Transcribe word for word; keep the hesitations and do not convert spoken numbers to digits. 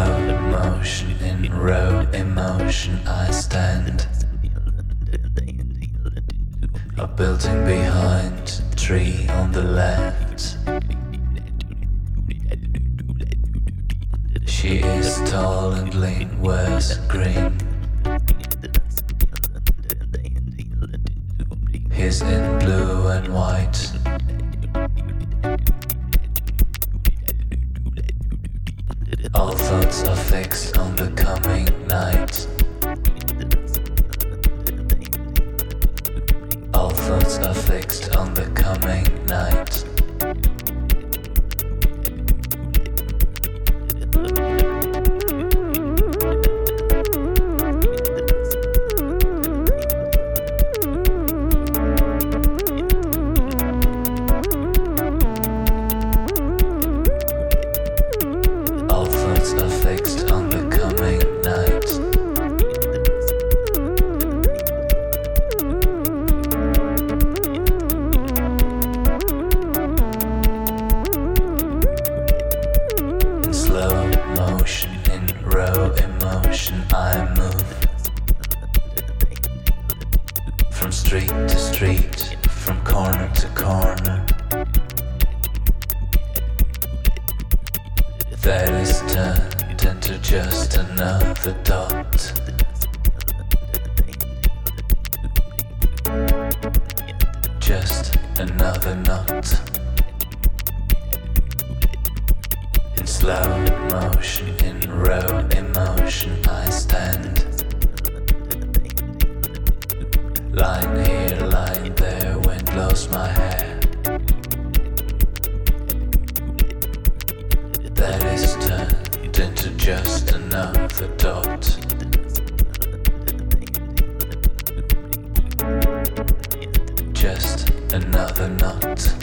slow motion, in raw emotion I stand. A building behind, tree on the left. She is tall and lean, wears green. He's in blue and white. All thoughts are fixed on the coming night. All thoughts are fixed on the coming night. All thoughts are fixed on the coming night. In slow motion, in raw emotion I move. From street to street, from corner to corner. That is turned into just another dot. Just another knot. In slow motion, in raw emotion I stand. Line here, line there, wind blows my hair. That is turned into just another dot. Just another knot.